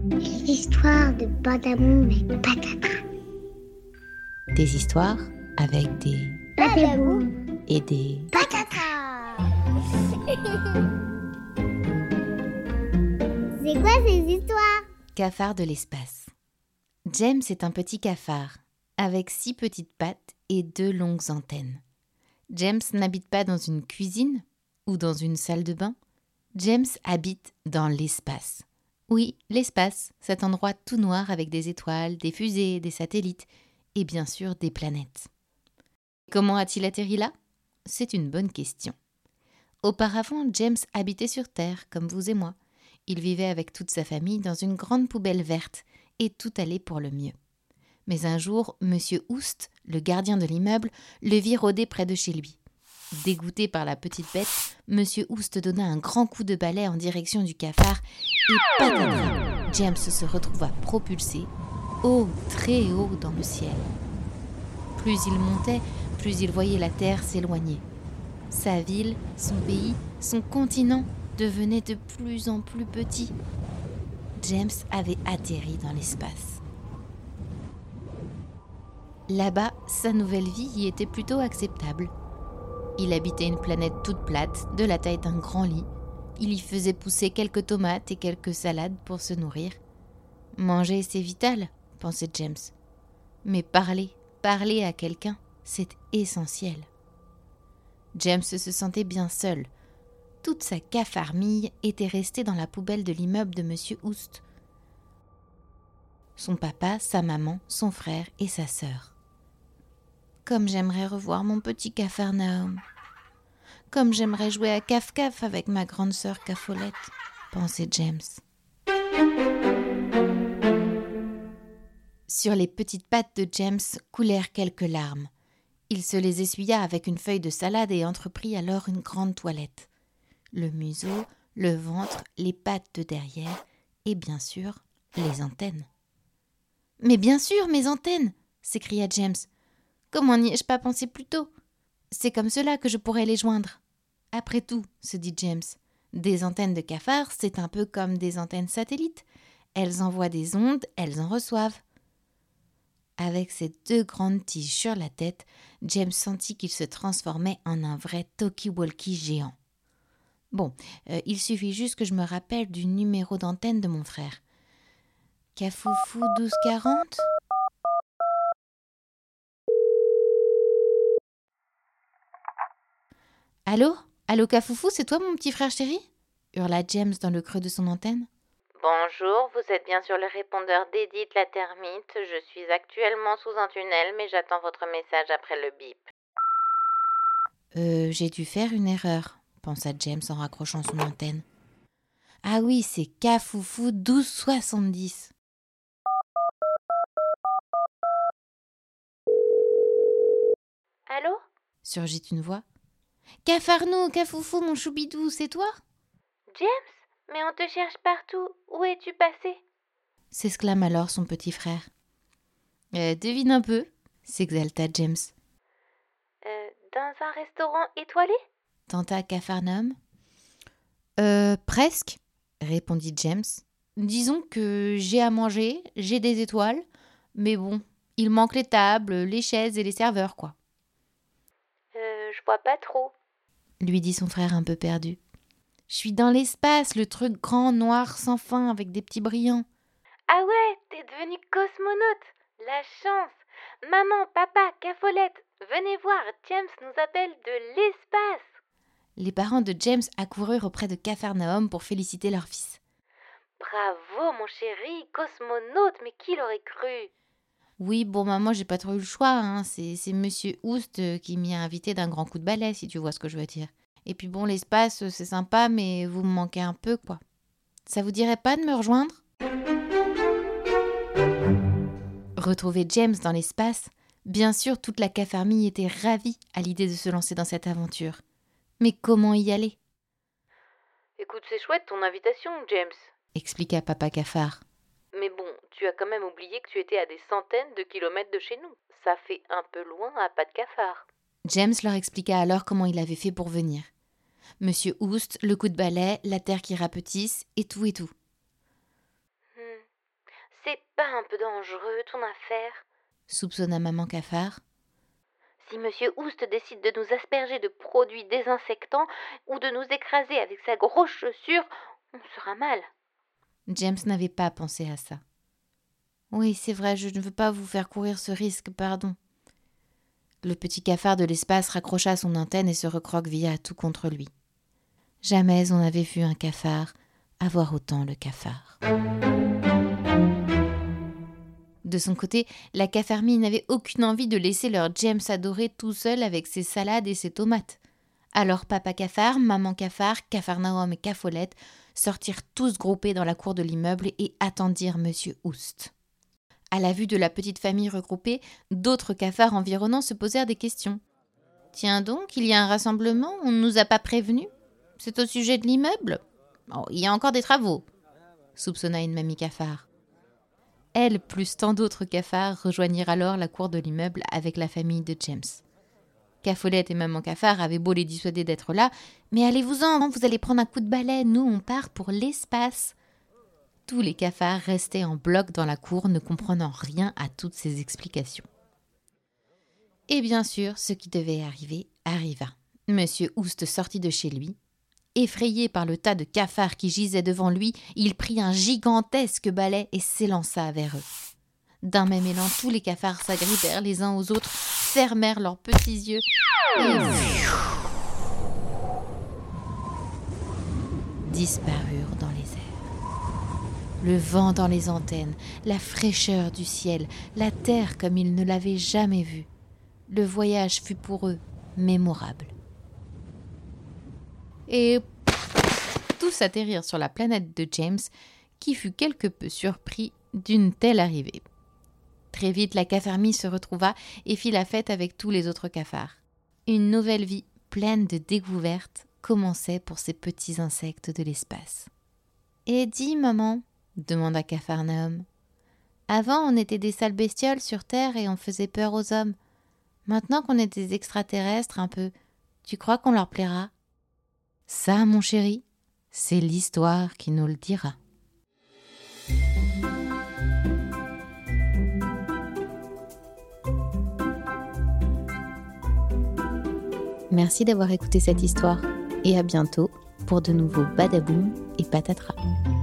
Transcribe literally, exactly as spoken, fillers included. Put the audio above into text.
Les histoires de Badabou et Patata. Des histoires avec des Badabou et des Patata. C'est quoi ces histoires? cafards de l'espace. James est un petit cafard avec six petites pattes et deux longues antennes. James n'habite pas dans une cuisine ou dans une salle de bain. James habite dans l'espace. Oui, l'espace, cet endroit tout noir avec des étoiles, des fusées, des satellites et bien sûr des planètes. Comment a-t-il atterri là? C'est une bonne question. Auparavant, James habitait sur Terre, comme vous et moi. Il vivait avec toute sa famille dans une grande poubelle verte et tout allait pour le mieux. Mais un jour, Monsieur Oust, le gardien de l'immeuble, le vit rôder près de chez lui. Dégoûté par la petite bête, Monsieur Oust donna un grand coup de balai en direction du cafard et patatras, James se retrouva propulsé, haut, très haut dans le ciel. Plus il montait, plus il voyait la terre s'éloigner. Sa ville, son pays, son continent devenaient de plus en plus petits. James avait atterri dans l'espace. Là-bas, sa nouvelle vie y était plutôt acceptable. Il habitait une planète toute plate, de la taille d'un grand lit. Il y faisait pousser quelques tomates et quelques salades pour se nourrir. Manger, c'est vital, pensait James. Mais parler, parler à quelqu'un, c'est essentiel. James se sentait bien seul. Toute sa cafarmille était restée dans la poubelle de l'immeuble de Monsieur Oust. Son papa, sa maman, son frère et sa sœur. Comme j'aimerais revoir mon petit Capharnaüm. Comme j'aimerais jouer à Caf-Caf avec ma grande sœur Cafolette, pensait James. Sur les petites pattes de James coulèrent quelques larmes. Il se les essuya avec une feuille de salade et entreprit alors une grande toilette. Le museau, le ventre, les pattes de derrière et bien sûr les antennes. « Mais bien sûr, mes antennes !» s'écria James. « Comment n'y ai-je pas pensé plus tôt? C'est comme cela que je pourrais les joindre. » Après tout, se dit James, des antennes de cafard, c'est un peu comme des antennes satellites. Elles envoient des ondes, elles en reçoivent. Avec ses deux grandes tiges sur la tête, James sentit qu'il se transformait en un vrai talkie-walkie géant. Bon, euh, il suffit juste que je me rappelle du numéro d'antenne de mon frère. Cafoufou douze quarante. Allô? Allô Cafoufou, c'est toi mon petit frère chéri? Hurla James dans le creux de son antenne. Bonjour, vous êtes bien sur le répondeur d'Edith la termite. Je suis actuellement sous un tunnel, mais j'attends votre message après le bip. Euh, j'ai dû faire une erreur, pensa James en raccrochant son antenne. Ah oui, c'est Cafoufou douze soixante-dix. Allô? Surgit une voix. Cafarnou, Cafoufou, mon choubidou, c'est toi? James? Mais on te cherche partout. Où es-tu passé? S'exclame alors son petit frère. Euh, devine un peu, s'exalta James. Euh, dans un restaurant étoilé? Tenta Capharnaüm. Euh, presque, répondit James. Disons que j'ai à manger, j'ai des étoiles, mais bon, il manque les tables, les chaises et les serveurs, quoi. Euh, je vois pas trop, lui dit son frère un peu perdu. Je suis dans l'espace, le truc grand, noir, sans fin, avec des petits brillants. Ah ouais, t'es devenu cosmonaute. La chance. Maman, papa, Cafolette, venez voir, James nous appelle de l'espace. Les parents de James accoururent auprès de Capharnaüm pour féliciter leur fils. Bravo, mon chéri, cosmonaute, mais qui l'aurait cru? Oui, bon, bah, moi, j'ai pas trop eu le choix, hein. C'est, c'est Monsieur Oust qui m'y a invité d'un grand coup de balai, si tu vois ce que je veux dire. Et puis bon, l'espace, c'est sympa, mais vous me manquez un peu, quoi. Ça vous dirait pas de me rejoindre? Retrouver James dans l'espace, bien sûr, toute la cafarmille était ravie à l'idée de se lancer dans cette aventure. Mais comment y aller? Écoute, c'est chouette ton invitation, James, expliqua papa cafard. Mais bon, tu as quand même oublié que tu étais à des centaines de kilomètres de chez nous. Ça fait un peu loin à pas de cafard. James leur expliqua alors comment il avait fait pour venir. Monsieur Oust, le coup de balai, la terre qui rapetisse, et tout et tout. Hmm, dangereux, ton affaire, soupçonna maman cafard. Si Monsieur Oust décide de nous asperger de produits désinsectants ou de nous écraser avec sa grosse chaussure, on sera mal. James n'avait pas pensé à ça. Oui, c'est vrai, je ne veux pas vous faire courir ce risque, pardon. Le petit cafard de l'espace raccrocha son antenne et se recroquevilla tout contre lui. Jamais on n'avait vu un cafard avoir autant le cafard. De son côté, la cafarmie n'avait aucune envie de laisser leur James adoré tout seul avec ses salades et ses tomates. Alors papa cafard, maman cafard, Capharnaüm et Cafolette sortirent tous groupés dans la cour de l'immeuble et attendirent Monsieur Oust. À la vue de la petite famille regroupée, d'autres cafards environnants se posèrent des questions. « Tiens donc, il y a un rassemblement, on ne nous a pas prévenus ? C'est au sujet de l'immeuble ? Oh, il y a encore des travaux !» soupçonna une mamie cafard. Elle, plus tant d'autres cafards, rejoignirent alors la cour de l'immeuble avec la famille de James. Cafolette et maman cafard avaient beau les dissuader d'être là, mais allez-vous-en, vous allez prendre un coup de balai, nous on part pour l'espace. Tous les cafards restaient en bloc dans la cour, ne comprenant rien à toutes ces explications. Et bien sûr, ce qui devait arriver arriva. Monsieur Oust sortit de chez lui. Effrayé par le tas de cafards qui gisaient devant lui, il prit un gigantesque balai et s'élança vers eux. D'un même élan, tous les cafards s'agrippèrent les uns aux autres, fermèrent leurs petits yeux et disparurent dans les airs. Le vent dans les antennes, la fraîcheur du ciel, la terre comme ils ne l'avaient jamais vue. Le voyage fut pour eux mémorable. Et tous atterrirent sur la planète de James, qui fut quelque peu surpris d'une telle arrivée. Très vite, la cafarmie se retrouva et fit la fête avec tous les autres cafards. Une nouvelle vie, pleine de découvertes, commençait pour ces petits insectes de l'espace. « Et dis, maman » demanda Capharnaüm. « Avant, on était des sales bestioles sur Terre et on faisait peur aux hommes. Maintenant qu'on est des extraterrestres un peu, tu crois qu'on leur plaira ?» Ça, mon chéri, c'est l'histoire qui nous le dira. Merci d'avoir écouté cette histoire et à bientôt pour de nouveaux Badaboum et Patatras.